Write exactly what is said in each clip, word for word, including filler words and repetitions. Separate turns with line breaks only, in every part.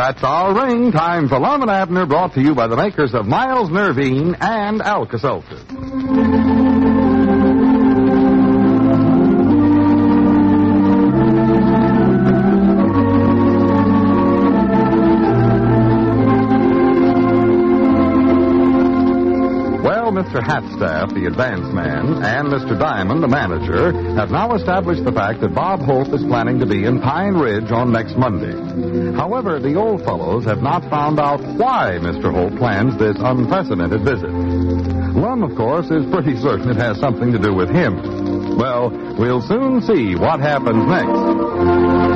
That's our ring. Time for Lum and Abner, brought to you by the makers of Miles Nervine and Alka-Seltzer. Mister Hatstaff, the advance man, and Mister Diamond, the manager, have now established the fact that Bob Hope is planning to be in Pine Ridge on next Monday. However, the old fellows have not found out why Mister Hope plans this unprecedented visit. Lum, of course, is pretty certain it has something to do with him. Well, we'll soon see what happens next.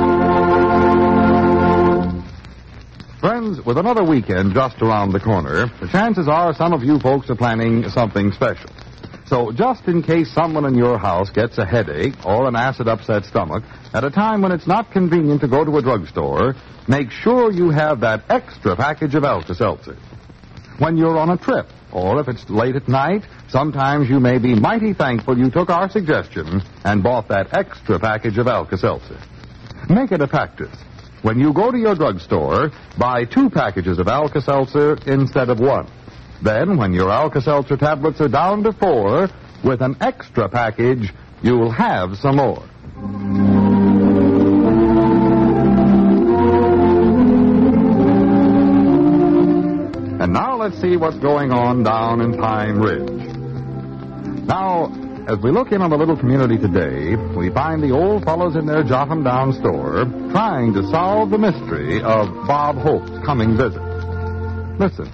Friends, with another weekend just around the corner, the chances are some of you folks are planning something special. So just in case someone in your house gets a headache or an acid-upset stomach at a time when it's not convenient to go to a drugstore, make sure you have that extra package of Alka-Seltzer. When you're on a trip, or if it's late at night, sometimes you may be mighty thankful you took our suggestion and bought that extra package of Alka-Seltzer. Make it a practice. When you go to your drugstore, buy two packages of Alka-Seltzer instead of one. Then, when your Alka-Seltzer tablets are down to four, with an extra package, you'll have some more. And now let's see what's going on down in Pine Ridge. Now, as we look in on the little community today, we find the old fellows in their Jotham Down store trying to solve the mystery of Bob Hope's coming visit. Listen.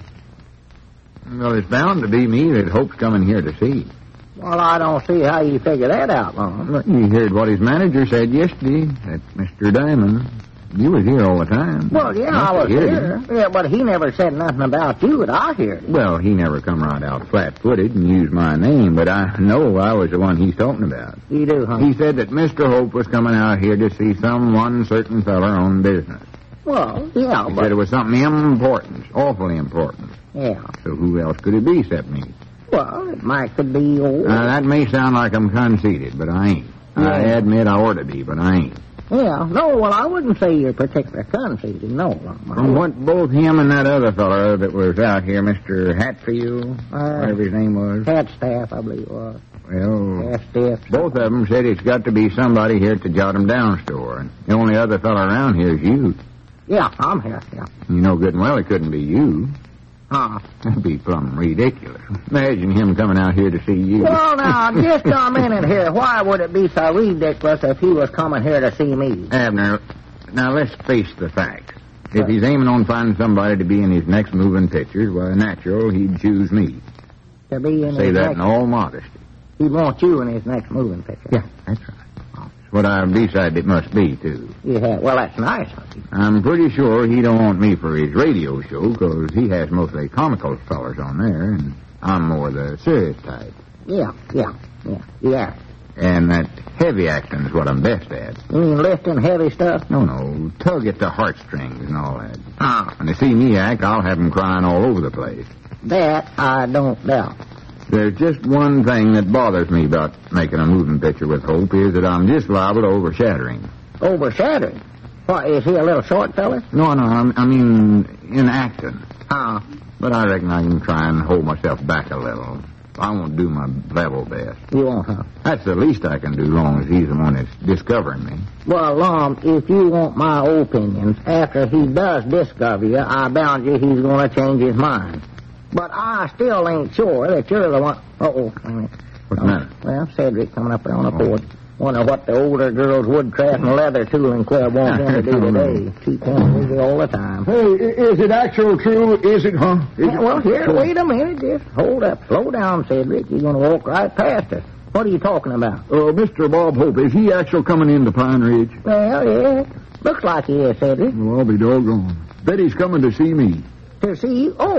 Well, it's bound to be me that Hope's coming here to see.
Well, I don't see how you figure that out, Lum.
You heard what his manager said yesterday, that Mister Diamond. You was here all the time.
Well, yeah, I was here. Yeah, but he never said nothing about you that I heard.
Well, he never come right out flat-footed and used my name, but I know I was the one he's talking about.
You do, huh?
He said that Mister Hope was coming out here to see some one certain feller on business.
Well, yeah,
He
but...
said it was something important, awfully important.
Yeah.
So who else could it be except me?
Well, it might could be old.
Now, that may sound like I'm conceited, but I ain't.
Yeah.
I admit I ought to be, but I ain't.
Yeah, no, well, I wouldn't say you're particularly conceited, no, Lum.
From what both him and that other fellow that was out here, Mister Hatfield,
Uh,
whatever his name was.
Hatstaff, I believe it was.
Well,
Hatstaff.
both of them said it's got to be somebody here at the Jotham Down store, and the only other fellow around here is you.
Yeah, I'm here, yeah.
You know good and well it couldn't be you.
Huh.
That'd be plumb ridiculous. Imagine him coming out here to see you.
Well, now, just a minute here. Why would it be so ridiculous if he was coming here to see me?
Abner, now let's face the facts. If he's aiming on finding somebody to be in his next moving pictures, why, natural, he'd choose me.
To be in
Say
his
that
next...
in all modesty.
He wants you in his next moving picture.
Yeah, that's right. That's what I've decided it must be, too.
Yeah, well, that's nice of you.
I'm pretty sure he don't want me for his radio show, because he has mostly comical fellers on there, and I'm more the serious type.
Yeah, yeah, yeah, yeah.
And that heavy acting's what I'm best at.
You mean lifting heavy stuff?
No, no, tug at the heartstrings and all that.
Ah.
When they see me act, I'll have them crying all over the place.
That I don't doubt.
There's just one thing that bothers me about making a moving picture with Hope, is that I'm just liable to overshadow him.
Overshadowing? What, is he a little short fella?
No, no, I'm, I mean in acting.
Ah.
But I reckon I can try and hold myself back a little. I won't do my level best.
You won't, huh?
That's the least I can do, long as he's the one that's discovering me.
Well, Lum, if you want my opinions, after he does discover you, I bound you he's going to change his mind. But I still ain't sure that you're the one... Uh-oh. Wait a minute.
What's the matter?
Well, Cedric coming up there on the
Oh.
porch. Wonder what the older girls' woodcraft and leather tooling club wants him to do today. Keep him busy all the time.
Hey, is it actual true? Is it, huh? Is
Yeah, well, here, wait a minute. Just hold up. Slow down, Cedric. You're going to walk right past us. What are you talking about?
Uh, Mister Bob Hope, is he actually coming into Pine Ridge?
Well, yeah. Looks like he is, Cedric.
Well, I'll be doggone. Bet he's coming to see me.
To see you? Oh.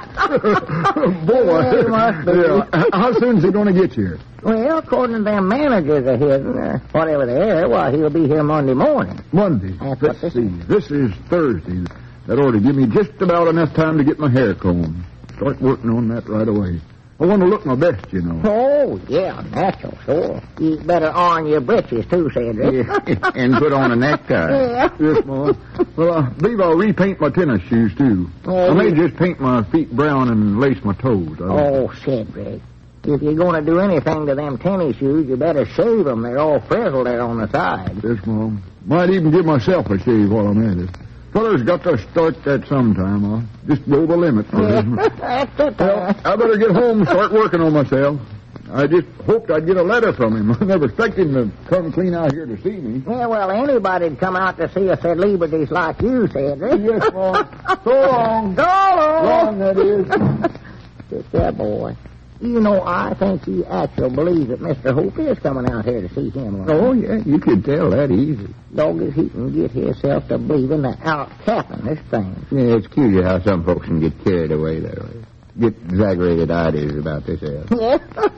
Boy.
Yeah, must be.
Yeah. How soon is he going to get here?
Well, according to them managers of his, uh, whatever they are, well, he'll be here Monday morning.
Monday.
That's what
Let's
this
see. This is Thursday. That ought to give me just about enough time to get my hair combed. Start working on that right away. I want to look my best, you know.
Oh, yeah, natural, sure. You better iron your breeches, too, Cedric.
Yeah, and put on a necktie.
Yeah.
Yes, Ma. Well, I believe I'll repaint my tennis shoes, too.
Oh,
I may
yeah.
just paint my feet brown and lace my toes. I don't-
Oh, Cedric. If you're going to do anything to them tennis shoes, you better shave them. They're all frizzled there on the side.
Yes, Mom. Might even give myself a shave while I'm at it. Fellas got to start that sometime. I'll just go the limit.
That's it.
Well, I better get home and start working on myself. I just hoped I'd get a letter from him. I never expected him to come clean out here to see me.
Yeah, well, anybody'd come out to see us at Liberty's like you, Cedric.
Yes, Mom. So long.
So long.
Long, that is.
Sit there, boy. You know, I think he actually believes that Mister Hope is coming out here to see him.
Oh, yeah, you could tell that easy.
Dog, if he can get himself to believing that out capping this thing.
Yeah, it's curious how some folks can get carried away that way. Get exaggerated ideas about this else.
Yeah.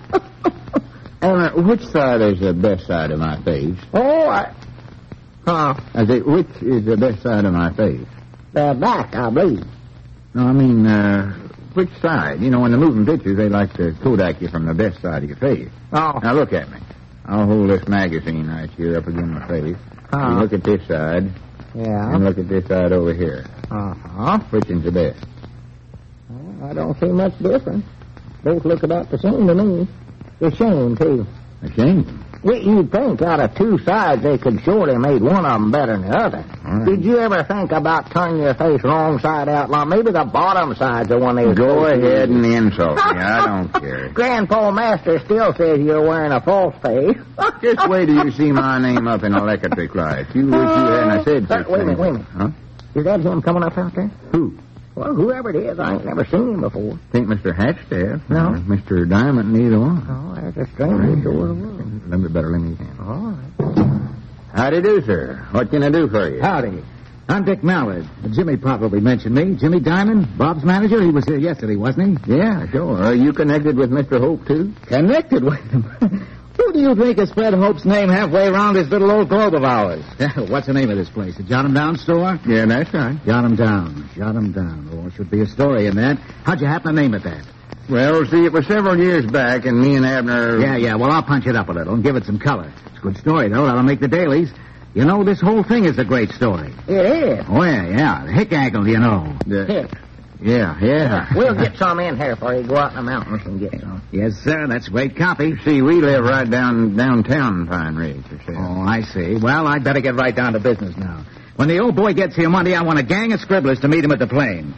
And uh, which side is the best side of my face?
Oh, I... Huh.
I say, which is the best side of my face?
The back, I believe.
No, I mean, uh, which side? You know, in the moving pictures, they like to Kodak you from the best side of your face.
Oh.
Now, look at me. I'll hold this magazine right here up against my face.
Huh.
You look at this side,
Yeah.
and look at this side over here.
Uh-huh.
Which is the best?
Well, I don't see much difference. Both look about the same to me. The same, too.
A shame.
Well, you'd think out of two sides they could surely make one of them better than the other.
Right.
Did you ever think about turning your face wrong side out? Like maybe the bottom side's the one they was
Go
supposed to
ahead
use.
and insult me. I don't care.
Grandpa Master still says you're wearing a false face.
Just wait till you see my name up in electric lights. You wish you hadn't said
Sir,
such
wait a minute,
things.
wait a minute.
Huh?
Is that him coming up out there?
Who?
Well, whoever it is, I ain't never seen him before.
Think Mister Hatchstaff?
No.
Or Mister Diamond, neither one.
Oh, that's a stranger sure of world.
Let me better let me in.
All right.
Howdy do, sir. What can I do for you?
Howdy. I'm Dick Mallard. Jimmy probably mentioned me. Jimmy Diamond, Bob's manager. He was here yesterday, wasn't he?
Yeah, sure. Are you connected with Mister Hope, too?
Connected with him. Who do you think has spread Hope's name halfway around this little old globe of ours? What's the name of this place? The Jot 'em Down store?
Yeah, that's right.
Jot 'em Down. Jot 'em Down. Oh, should be a story in that. How'd you happen to name it that?
Well, see, it was several years back, and me and Abner...
Yeah, yeah. Well, I'll punch it up a little and give it some color. It's a good story, though. That'll make the dailies. You know, this whole thing is a great story.
It is.
Oh, yeah, yeah. The hick angle, you know.
The-
Here.
Yeah, yeah.
We'll get some in here before you go out in the mountains and get some.
Yes, sir. That's great copy.
See, we live right down downtown Pine Ridge, you see.
Oh, I see. Well, I'd better get right down to business now. When the old boy gets here Monday, I want a gang of scribblers to meet him at the plane.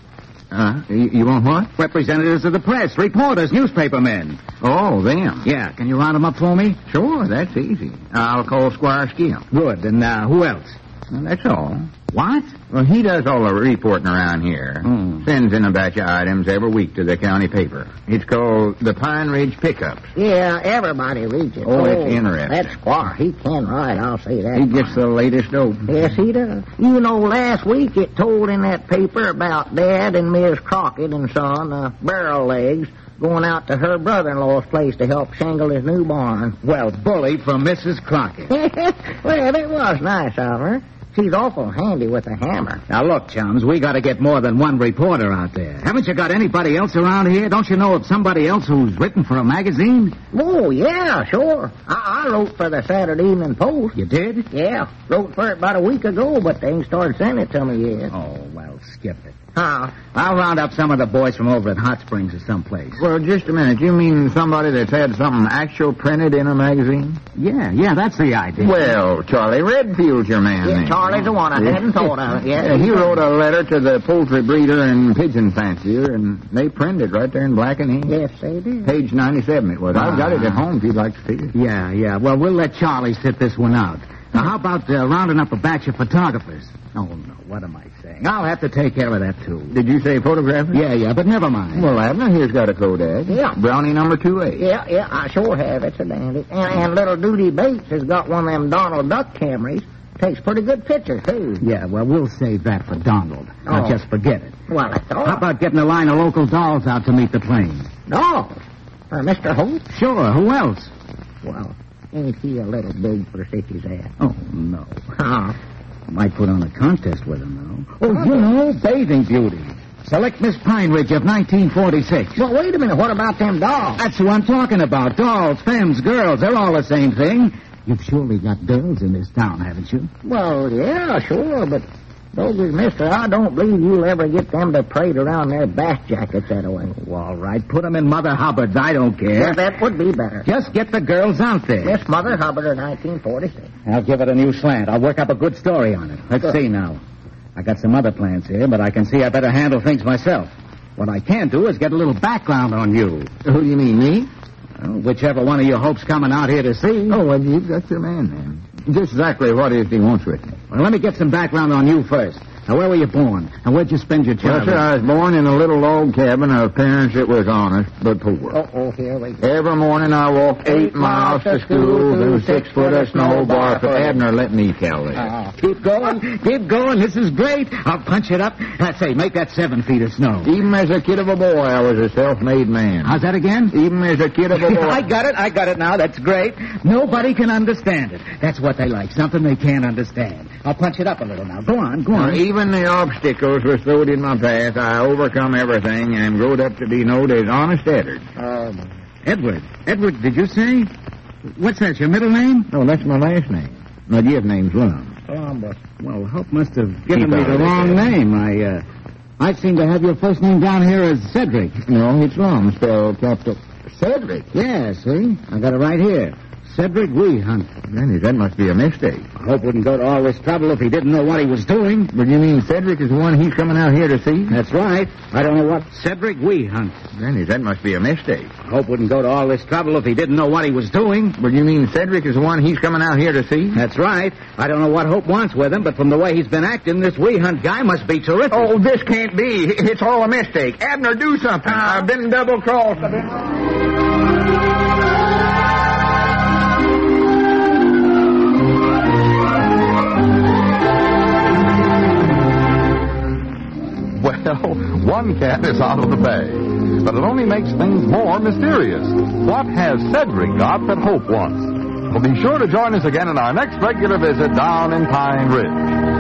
Uh, you, you want what?
Representatives of the press, reporters, newspaper men.
Oh, them.
Yeah, can you round them up for me?
Sure, that's easy. I'll call Squire Skim.
Good. And uh, who else?
Well, that's all.
What?
Well, he does all the reporting around here.
Hmm.
Sends in a batch of items every week to the county paper. It's called the Pine Ridge Pickups.
Yeah, everybody reads it.
Oh, it's interesting.
That Squire, he can write, I'll say that.
He gets the latest dope.
Yes, he does. You know, last week it told in that paper about Dad and Miss Crockett and son, uh, Barrel Legs, going out to her brother-in-law's place to help shingle his new barn.
Well, bully from Missus Crockett.
Well, it was nice of her. She's awful handy with a hammer.
Now, look, chums, we got to get more than one reporter out there. Haven't you got anybody else around here? Don't you know of somebody else who's written for a magazine?
Oh, yeah, sure. I, I wrote for the Saturday Evening Post.
You did?
Yeah, wrote for it about a week ago, but they ain't started sending it to me yet.
Oh, well, skip it.
Huh?
I'll round up some of the boys from over at Hot Springs or someplace.
Well, just a minute. You mean somebody that's had something actual printed in a magazine?
Yeah, yeah, that's the idea.
Well, Charlie Redfield's your man,
Yeah,
then.
Charlie's the one. I
Yeah.
hadn't thought of it yet.
Yeah, he wrote a letter to the poultry breeder and pigeon fancier, and they printed it right there in black and ink.
Yes, they did.
Page ninety-seven it was. I've got it at home if you'd like to see it.
Yeah, yeah. Well, we'll let Charlie sit this one out. Now, how about uh, rounding up a batch of photographers? Oh, no. What am I saying? I'll have to take care of that, too.
Did you say photographer?
Yeah, yeah, but never mind.
Well, Abner here's got a Kodak.
Yeah.
Brownie number two A.
Yeah, yeah, I sure have. It's a dandy. And, and little Duty Bates has got one of them Donald Duck Camrys. Takes pretty good pictures, too.
Yeah, well, we'll save that for Donald. Now,
Oh.
just forget it.
Well, that's all.
How about getting a line of local dolls out to meet the plane?
No. For Mister Holt?
Sure, who else?
Well, ain't he a little big for such as that?
Oh, no.
Huh?
Might put on a contest with him, though. Oh, you know, bathing beauty. Select Miss Pine Ridge of nineteen forty-six.
Well, wait a minute. What about them dolls?
That's who I'm talking about. Dolls, femmes, girls, they're all the same thing. You've surely got girls in this town, haven't you?
Well, yeah, sure, but... Bogus, mister, I don't believe you'll ever get them to parade around their bath jackets that way.
Well, all right, put them in Mother Hubbard's. I don't care.
Yeah, that would be better.
Just get the girls out there.
Miss Mother Hubbard of nineteen forty-six.
I'll give it a new slant. I'll work up a good story on it. Let's
Good.
see now. I got some other plans here, but I can see I better handle things myself. What I can do is get a little background on you.
Who do you mean, me?
Well, whichever one of your hopes coming out here to see.
Oh, well, you've got your man, then. Just exactly what is he wants with me?
Well, let me get some background on you first. Now, where were you born? And where'd you spend your
Well,
childhood?
sir, I was born in a little log cabin of parents that was honest but poor.
Oh, here we go.
Every morning I walked eight miles to school through six foot of snow barefoot. Abner, let me tell this.
Uh,
Keep going. Keep going. This is great. I'll punch it up. I say, make that seven feet of snow.
Even as a kid of a boy, I was a self-made man.
How's that again?
Even as a kid of a boy.
I got it. I got it now. That's great. Nobody can understand it. That's what they like. Something they can't understand. I'll punch it up a little now. Go on. Go
Now,
on.
even the obstacles was thrown in my path, I overcome everything and growed up to be known as Honest Edward.
um,
Edward. Edward, did you say? What's that, your middle name?
No, that's my last name. My given name's Lum.
Columbus.
Well, Hope must have given
Keep
me
out
the
of it,
wrong
Ed.
name. I, uh, I seem to have your first name down here as Cedric.
No, it's Lum, spelled capital Cedric.
Yeah, see? I got it right here. Cedric Weehunt.
Dennis, that must be a mistake.
Hope wouldn't go to all this trouble if he didn't know what he was doing.
But you mean Cedric is the one he's coming out here to see?
That's right. I don't know what Cedric Weehunt.
Dennis, that must be a mistake.
Hope wouldn't go to all this trouble if he didn't know what he was doing.
But you mean Cedric is the one he's coming out here to see?
That's right. I don't know what Hope wants with him, but from the way he's been acting, this Weehunt guy must be terrific.
Oh, this can't be. It's all a mistake. Abner, do something. I've been double-crossed. I've been...
Well, one cat is out of the bag, but it only makes things more mysterious. What has Cedric got that Hope wants? Well, be sure to join us again in our next regular visit down in Pine Ridge.